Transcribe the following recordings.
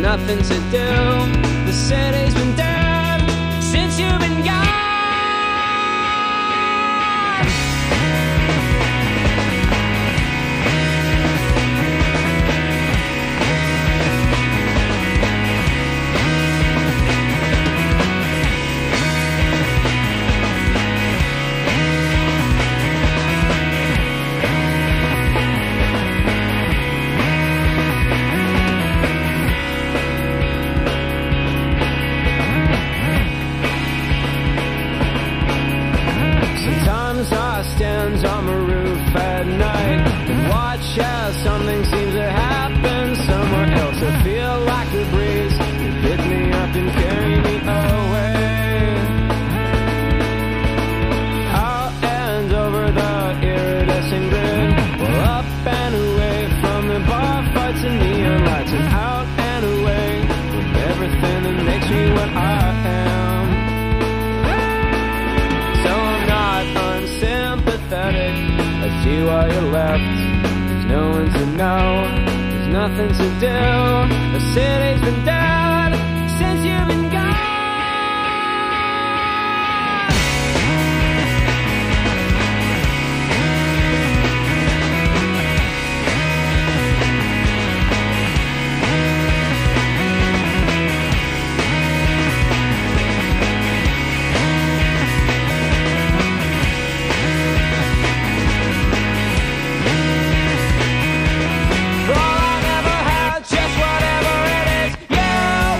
nothing to do. The city's been dead since you've been gone. Stands on the roof at night and watch as something seems to happen somewhere else. I feel like the breeze can pick me up and carry me away, out and over the iridescent grid, well, up and away from the bar fights and neon lights, and out and away from everything that makes me what I am. I see why you left. There's no one to know, there's nothing to do. The city's been dead since you've been gone. Just whatever it is, yeah.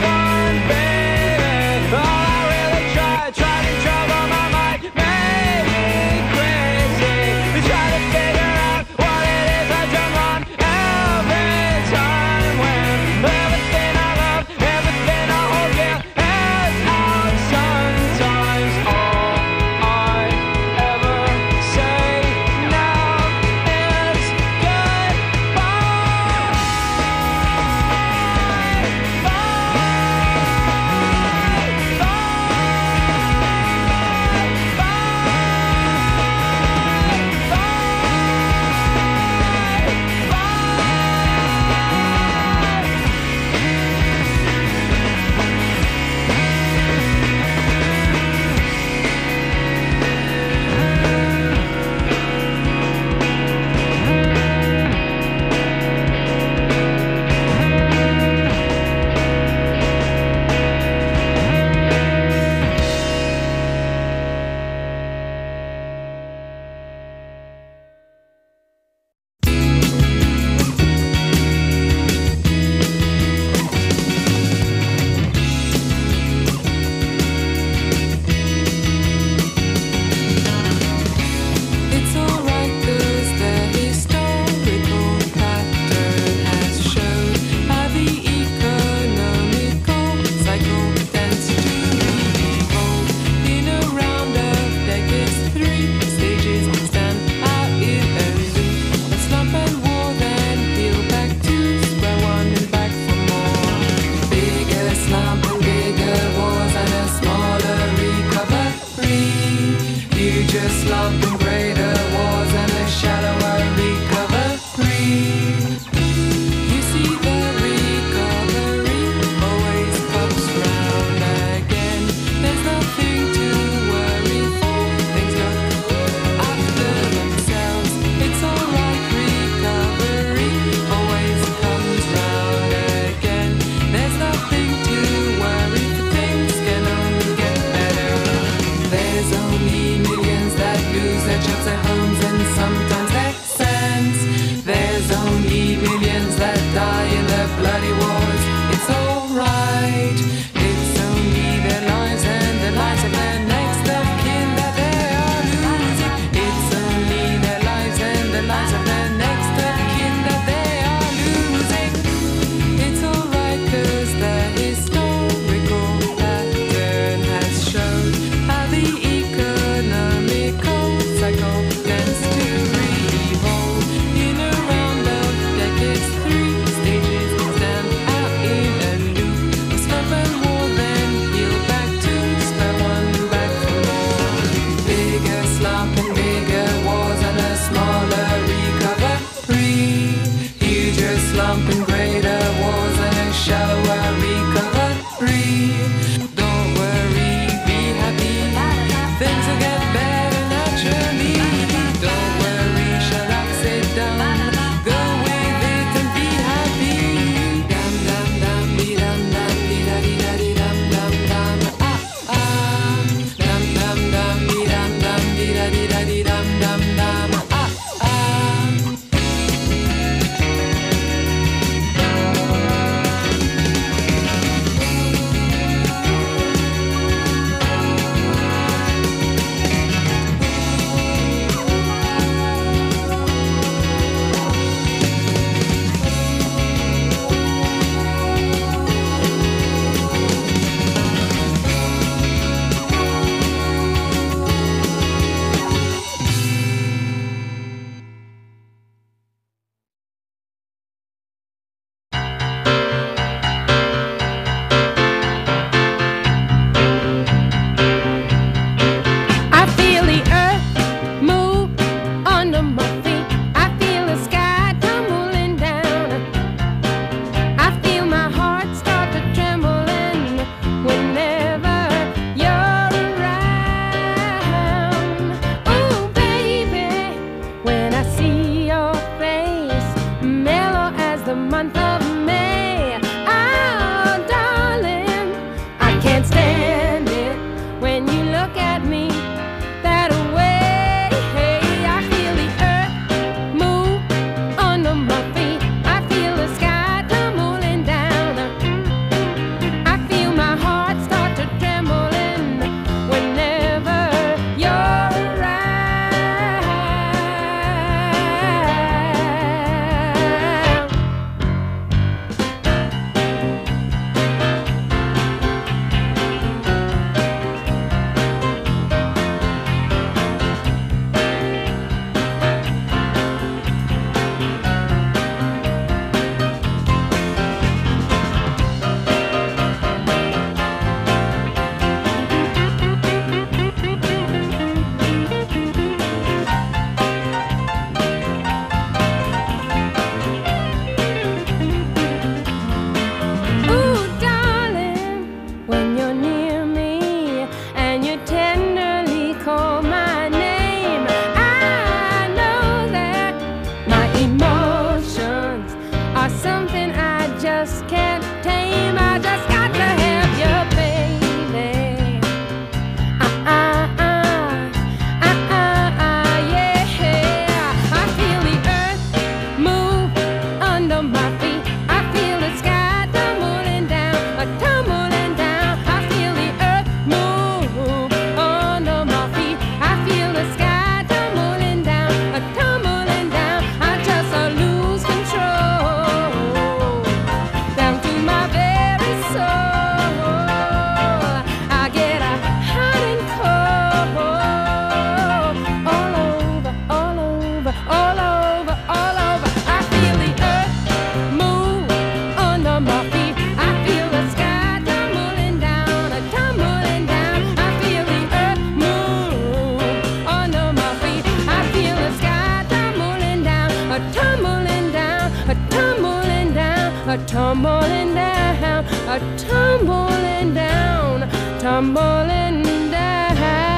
tumbling down, tumbling down.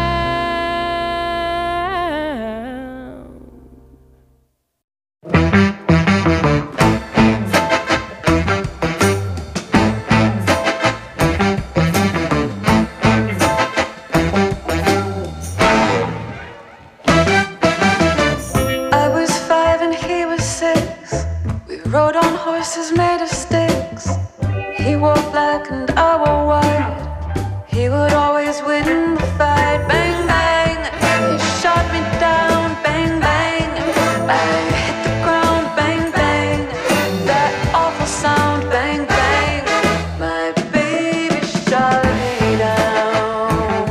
I was 5 and he was 6. We rode on horses made of sticks. He wore black and I wore white. He would always win the fight. Bang, bang, he shot me down. Bang, bang, I hit the ground. Bang, bang, that awful sound. Bang, bang, my baby shot me down.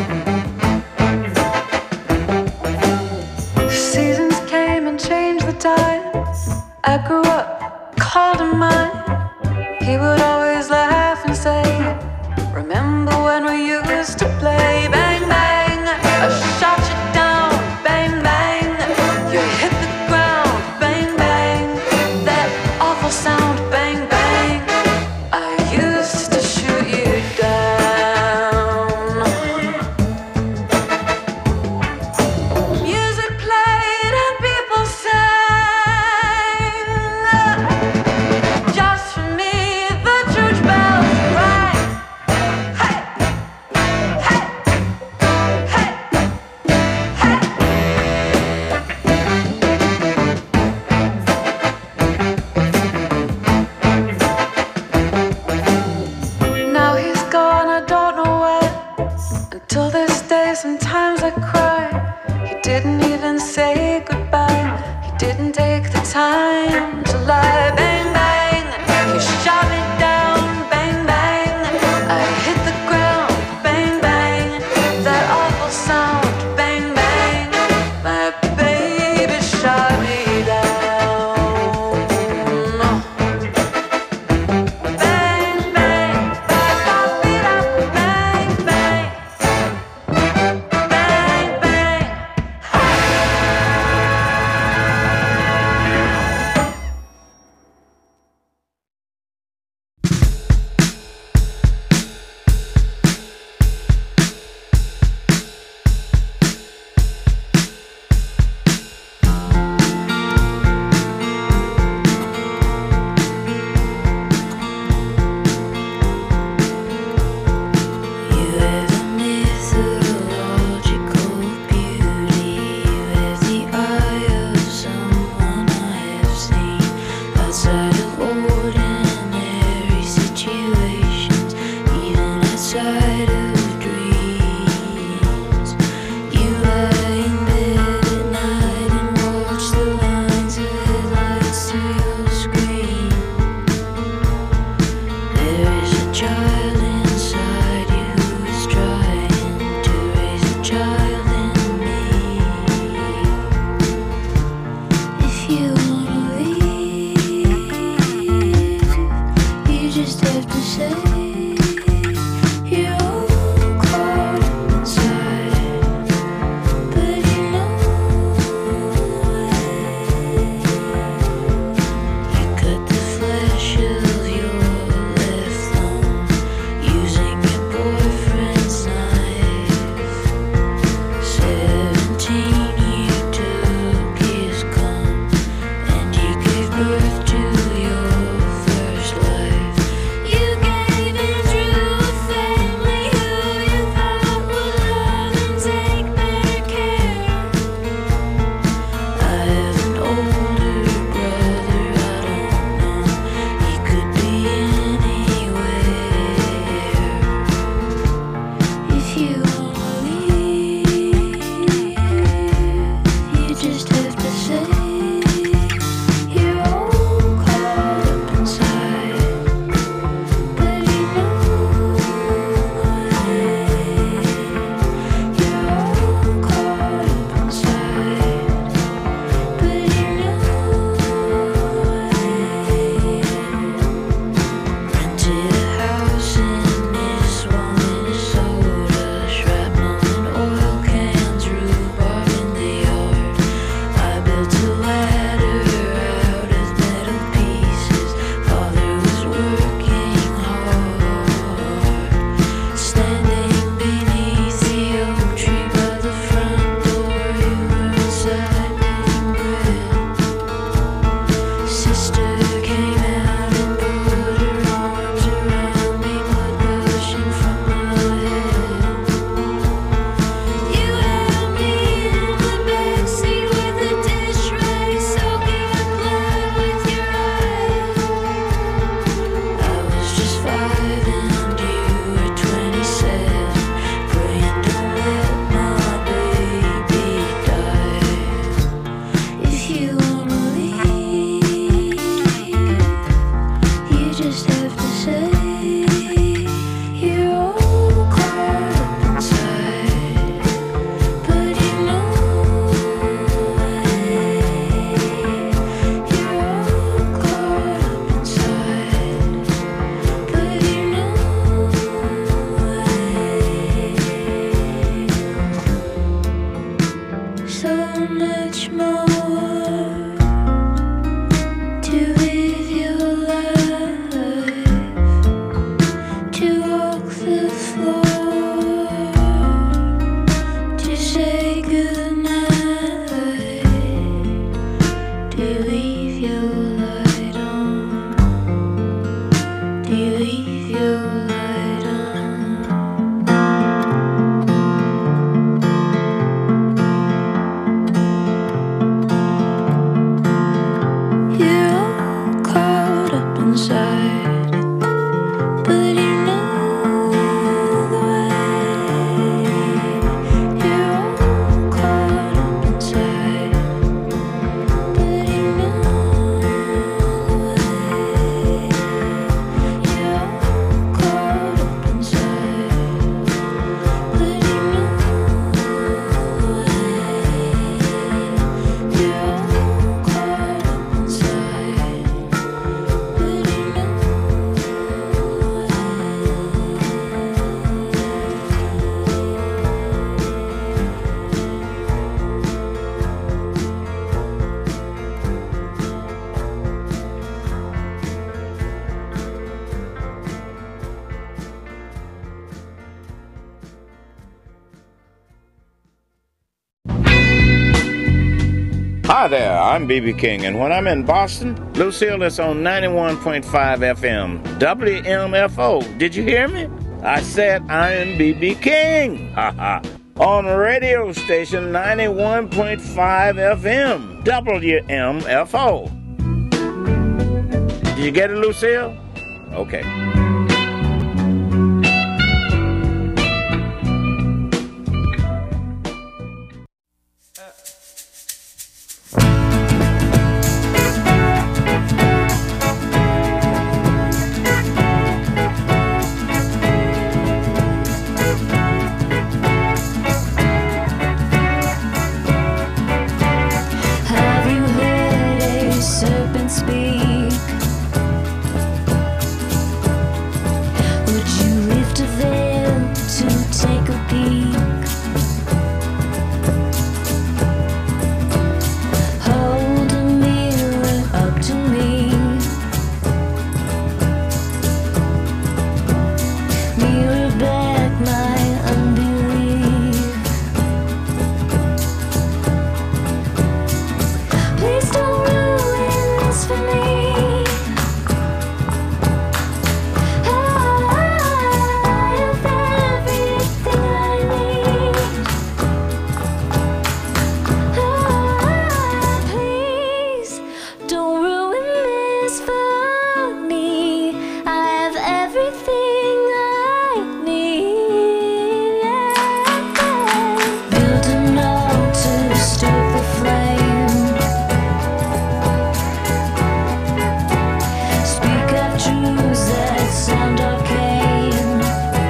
Seasons came and changed the time. I grew up, called him mine. He would always laugh and say, remember when we used to play? Bang, bang, I shot you down. Bang, bang, you hit the ground. Bang, bang, that awful sound. Bang, bang, I used to shoot you down. Music played and people sang. Just for me, the church bells rang. Hey, hey, hey, hey. Now he's gone, I don't know where. Until this day, sometimes I cry. He didn't even say goodbye. He didn't take the time to lie. Bang, bang, he shot me down. Bang, bang, I hit the ground. Bang, bang, that awful sound. Bang, bang, my baby shot me down. Bang, bang, ba-ba-be-da. Bang, bang, bang, bang. You have a mythological beauty. You have the eye of someone I have seen outside of ordinary situations, even outside of dreams. You lie in bed at night and watch the lines of headlights through your screen. There is a child inside you who is trying to raise a child in me. If you wanna leave, you just have to say you're all caught inside, but you know it. You cut the flesh of your left thumb using your boyfriend's knife. 17, you took his cum and you gave birth to your first life. You gave leave your light on. You're all caught up inside, but you know the way. You're all caught up inside, but you know the way. You're all caught up inside, but you know the way. You're all caught up inside, but you know. Hi there, I'm B.B. King, and when I'm in Boston, Lucille is on 91.5 FM, WMFO. Did you hear me? I said I am B.B. King. On radio station 91.5 FM, WMFO. Did you get it, Lucille? Okay. Have you heard a serpent speak? Would you lift a veil to take a peek? Hold a mirror up to me. Mirror back my unbelief. Please don't ruin this for me. I have everything I need. Please don't ruin this for me. I have everything I need. Build an altar, stoke the flame. Speak of truths that sound arcane.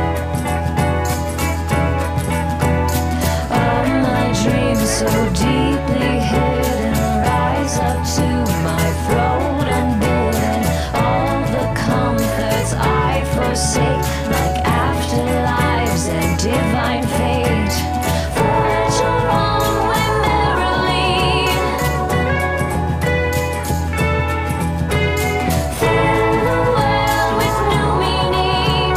All my dreams so deeply hidden rise up to my throat unbidden. All the comforts I forsake, like afterlives and divine fate. Forge your own way merrily. Fill the world with new meaning.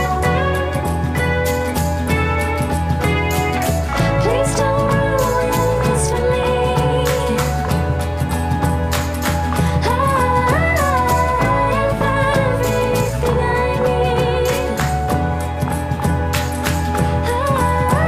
Please don't ruin this for me. I have everything I need.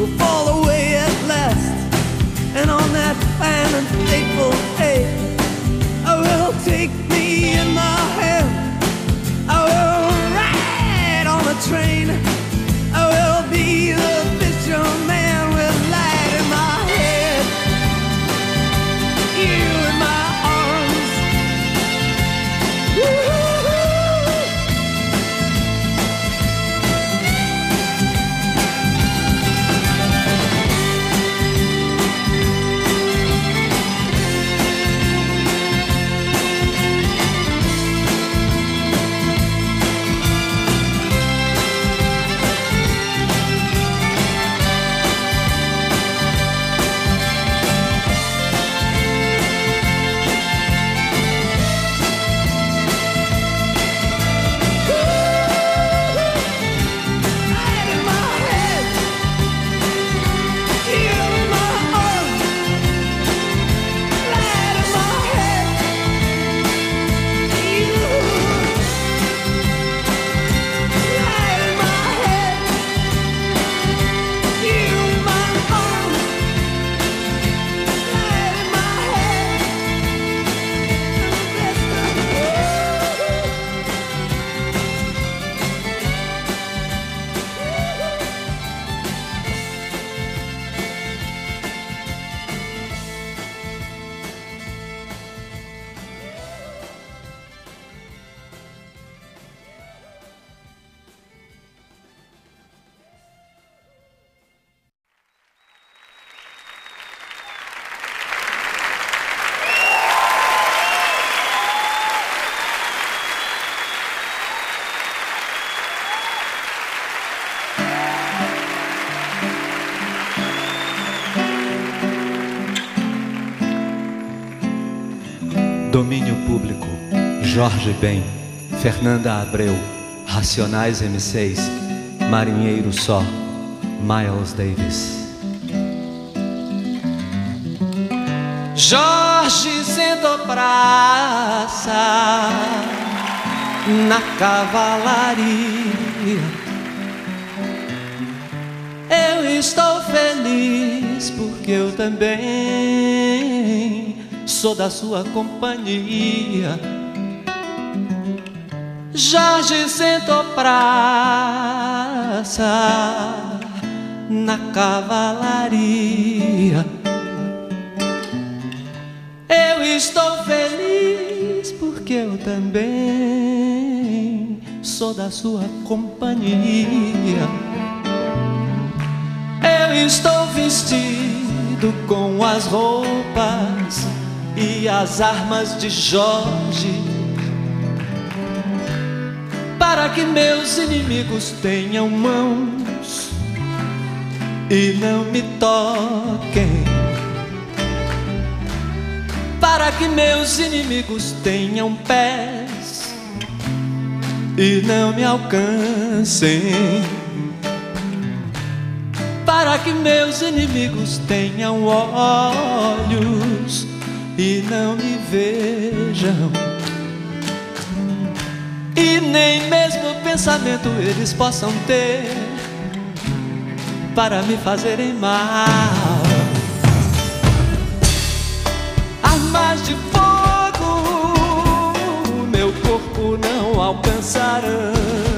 will fall away at last. And on that fine and fateful day, I will take me in my hand. I will ride on a train. I will be the fisherman with light in my head, you in my arms. Woo-hoo-hoo. Domínio Público, Jorge Ben, Fernanda Abreu, Racionais M6, Marinheiro Só, Miles Davis. Jorge sentou praça na cavalaria. Eu estou feliz porque eu também sou da sua companhia. Jorge sentou praça na cavalaria. Eu estou feliz porque eu também sou da sua companhia. Eu estou vestido com as roupas e as armas de Jorge, para que meus inimigos tenham mãos e não me toquem, para que meus inimigos tenham pés e não me alcancem, para que meus inimigos tenham olhos e não me vejam, e nem mesmo pensamento eles possam ter para me fazerem mal. Armas de fogo meu corpo não alcançarão,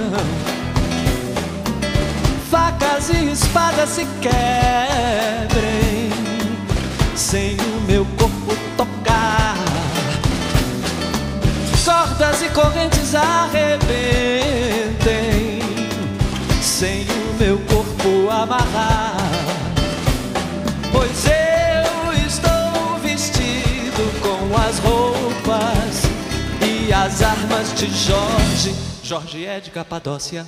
facas e espadas se quebrem sem o meu corpo tocar, cordas e correntes arrebentem sem o meu corpo amarrar, pois eu estou vestido com as roupas e as armas de Jorge. Jorge é de Capadócia.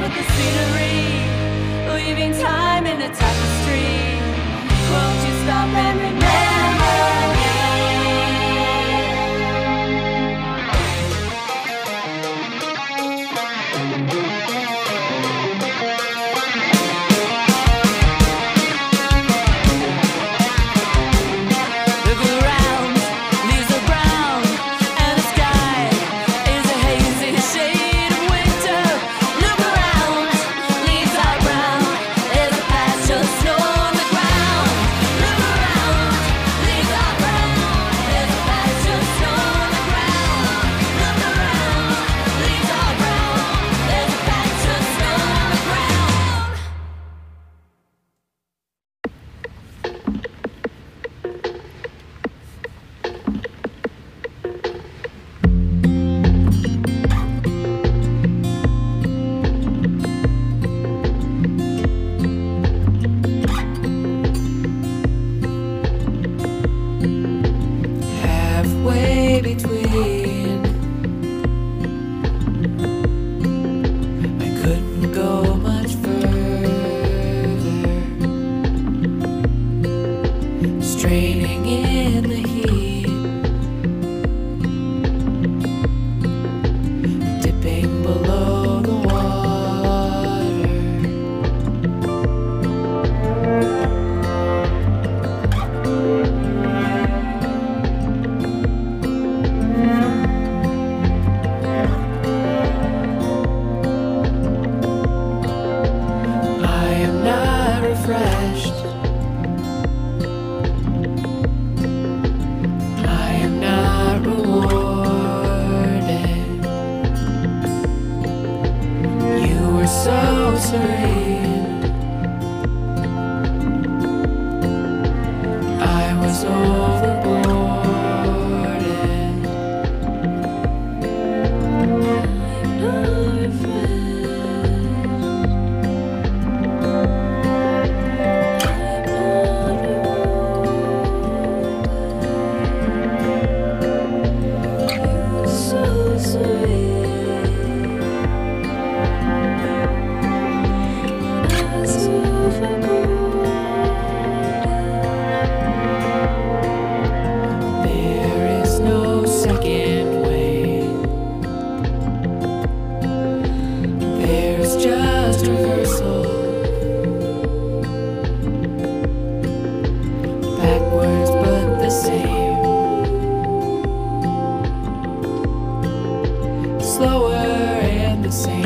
with the scenery, leaving time in a tapestry. Won't you stop and remember me? Look around, leaves are brown, and the sky is a hazy shade of winter. Look around, leaves are brown, there's a patch of snow on the ground. Look around, leaves are brown, there's a patch of snow on the ground. Look around, leaves are brown, there's a patch of snow on the ground. Halfway between, I couldn't go much further, straining in the heat, dipping below the water. I am not refreshed. I am not rewarded. You were so serene. I was overboarded. I'm not refreshed. There is no second way. There's just reversal. Backwards but the same. Slower and the same.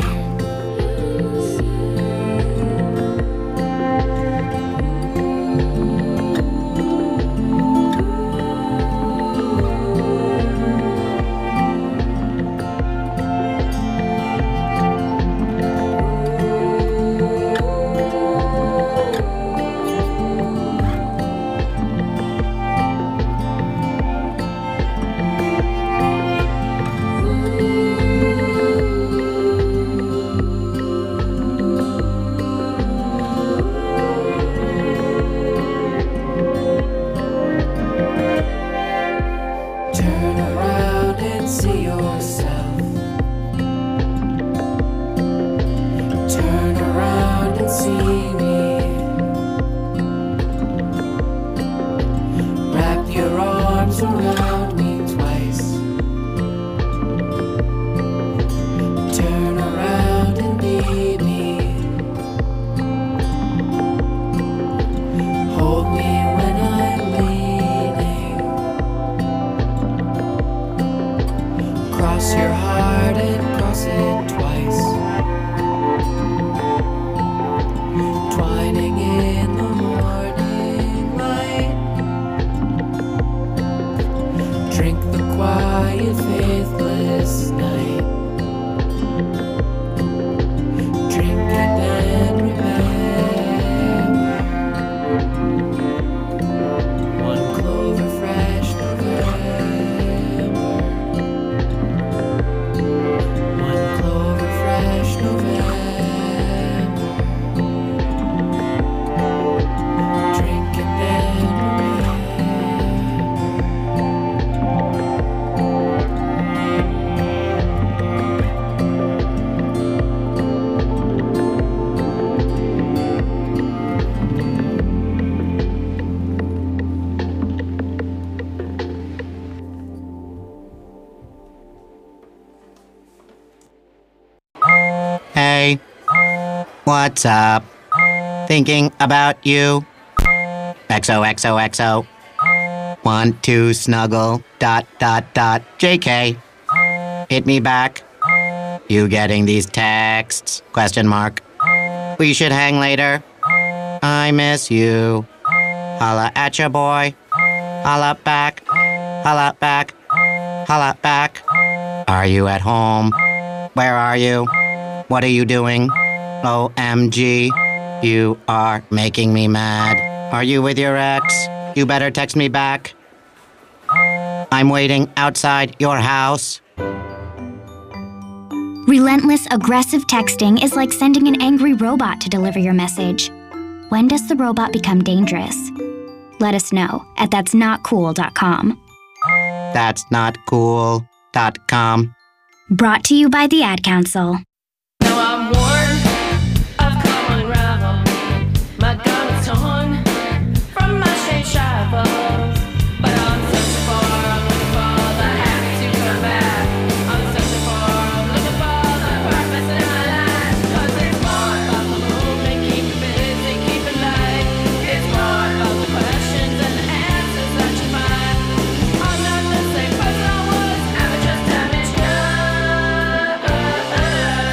Turn around and see yourself. Turn around and see me. Wrap your arms around me twice. Turn around and need me. Hold me when I'm leaning. Cross your heart and cross it twice. Twining in the morning light. Drink the quiet, faithless night. Drink it and remember. One clover fresh November. One clover fresh November. Drink it and remember. JK. What's up? Thinking about you. XOXOXO. 1, 2, snuggle. ... JK. Hit me back. You getting these texts? ? We should hang later. I miss you. Holla at your boy. Holla back. Holla back. Holla back. Are you at home? Where are you? What are you doing? OMG. You are making me mad. Are you with your ex? You better text me back. I'm waiting outside your house. Relentless, aggressive texting is like sending an angry robot to deliver your message. When does the robot become dangerous? Let us know at that'snotcool.com. That'snotcool.com. Brought to you by the Ad Council. Now I'm worn of come unravel. My gun is torn from my strange rivals. But I'm searching for, I'm looking for the happy to come back. I'm searching for, I'm looking for the purpose in my life. 'Cause it's more about the movement, keep it busy, keep it light. It's more about the questions and the answers that you find. I'm not the same person I was, I'm just damaged goods.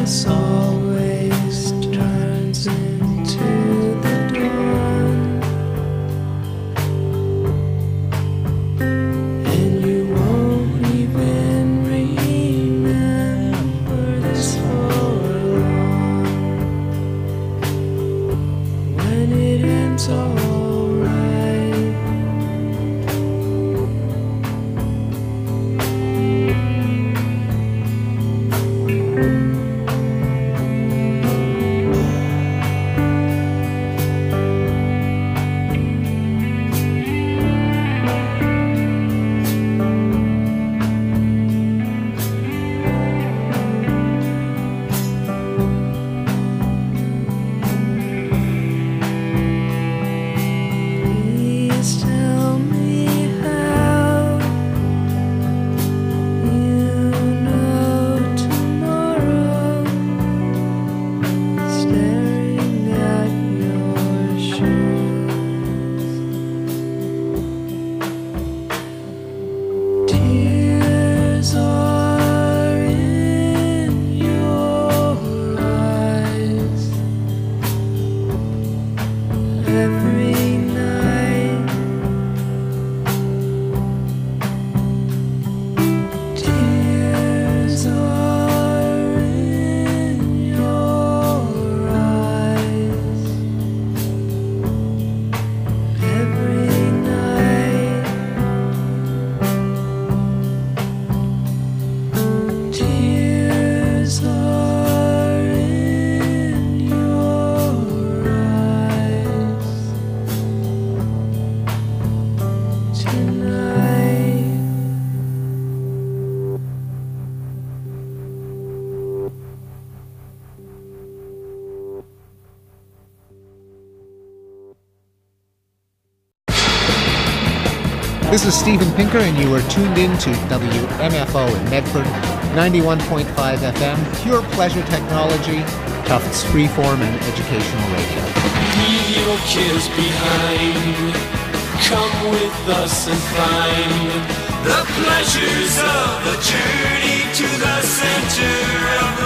This is Steven Pinker, and you are tuned in to WMFO in Medford, 91.5 FM, pure pleasure technology, Tufts freeform and educational radio. Leave your cares behind. Come with us and find the pleasures of the journey to the center of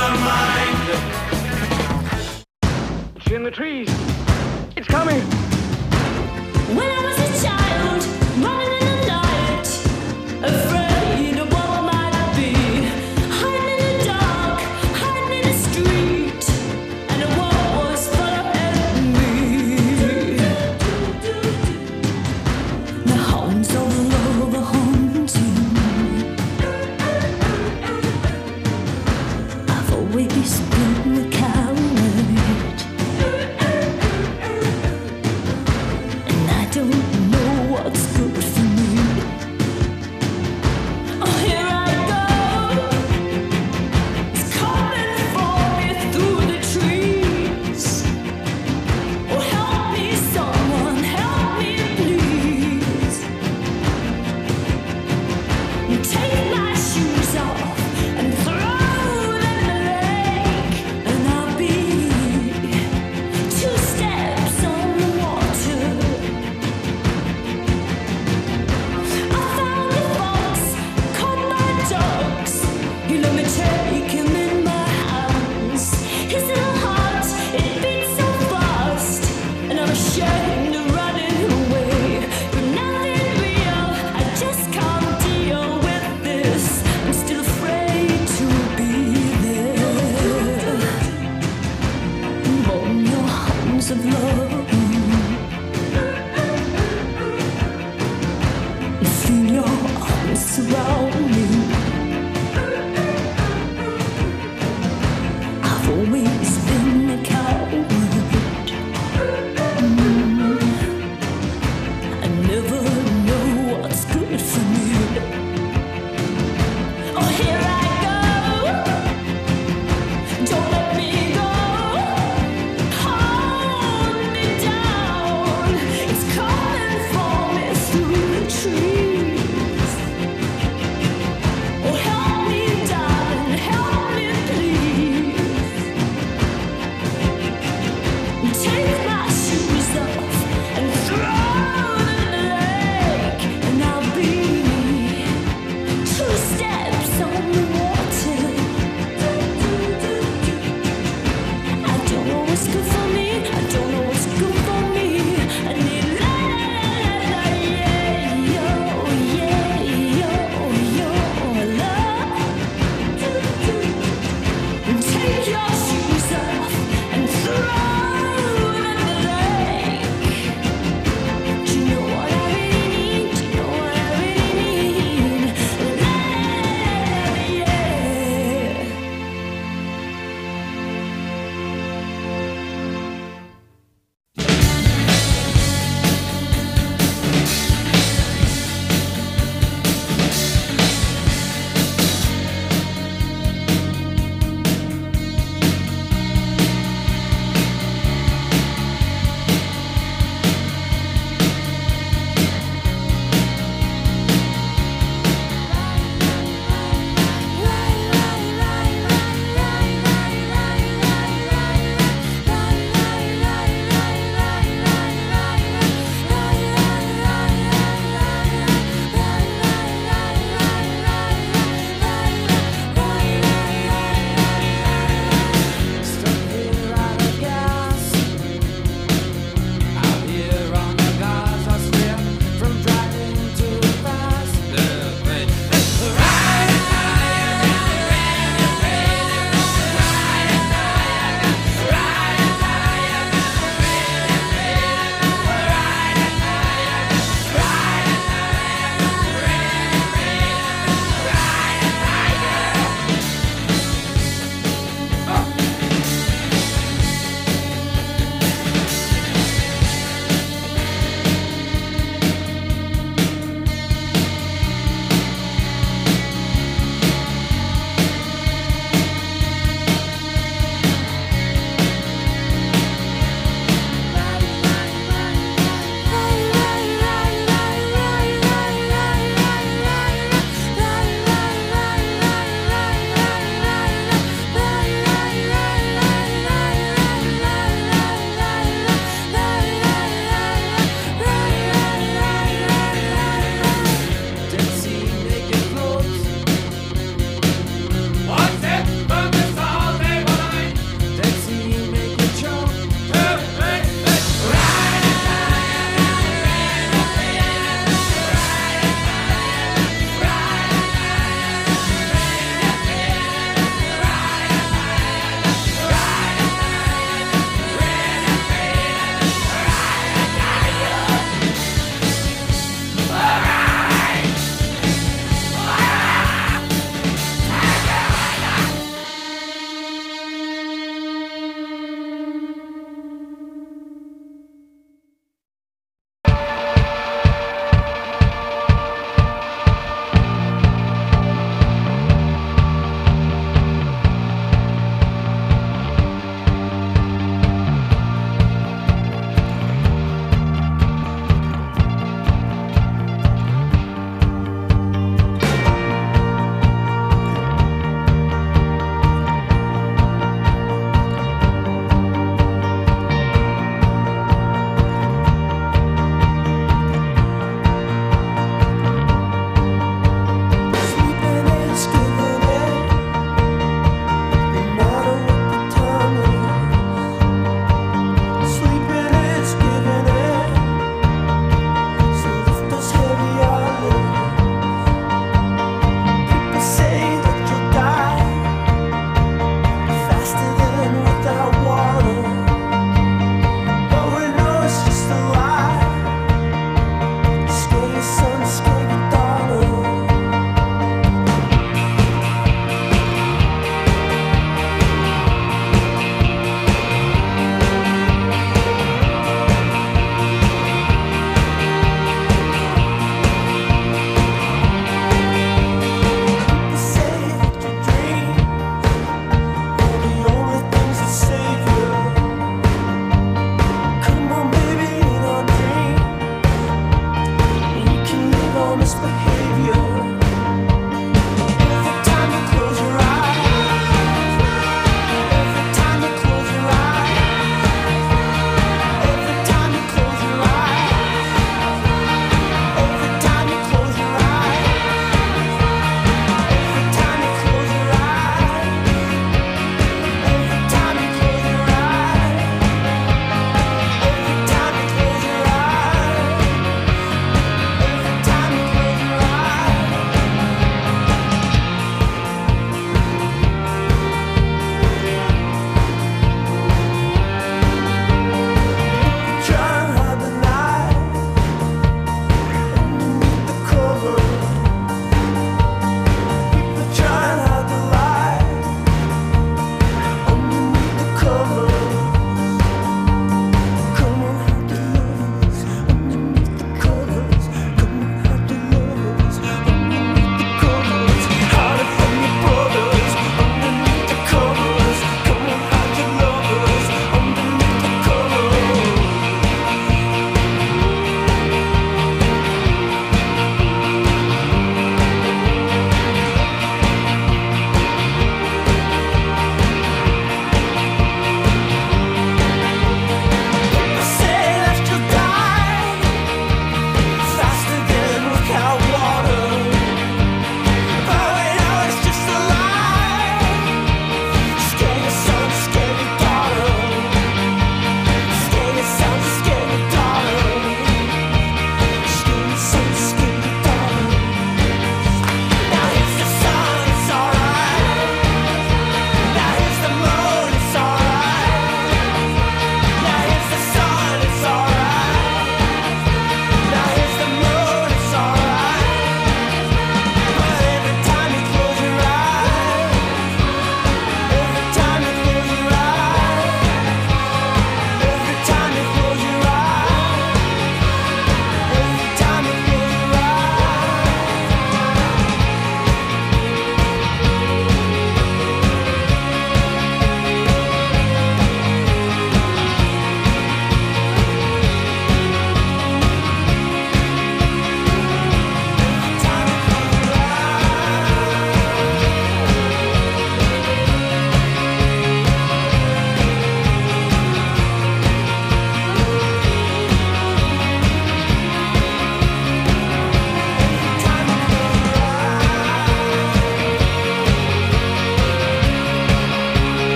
the mind. It's in the trees. It's coming. When I was a child, running in the night, afraid of what I might be, hiding in the dark, hiding in the street, and the world was full of enemy. The hounds of love are haunting. I've always been the coward. Don't know what's good for me. Oh, here I go. It's coming for me through the trees. Oh, help me, someone, help me, please. You take my shoes off and throw them in the lake, and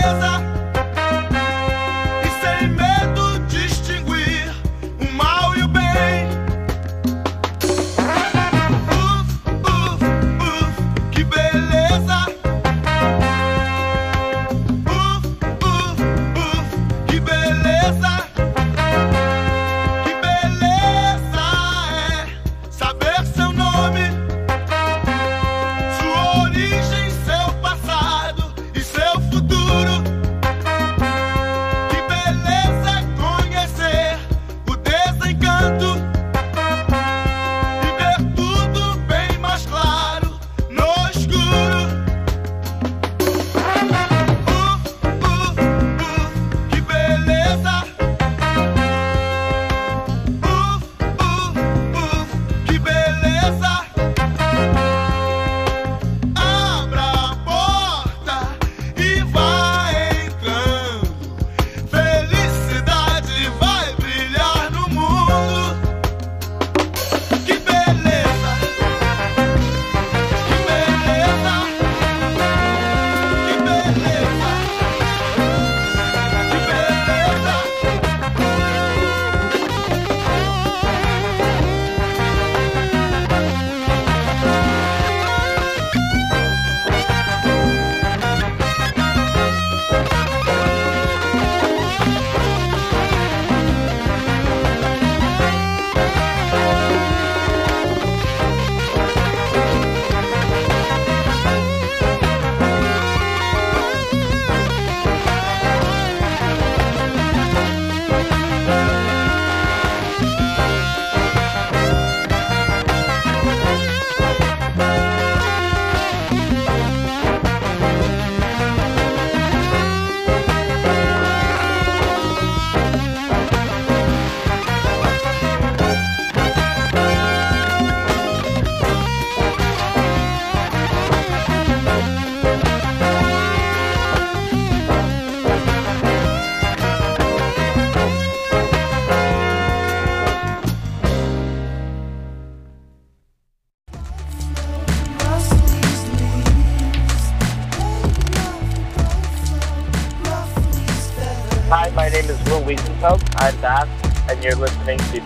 Hi, my name is Will Wiesenfeld. I'm Bass, and you're listening to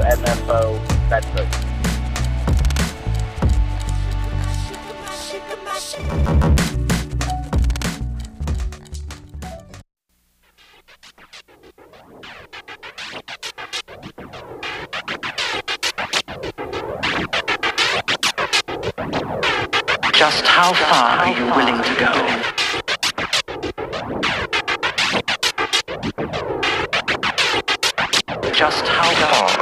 WMFO Bedford. Just how far are you willing to go? Just how far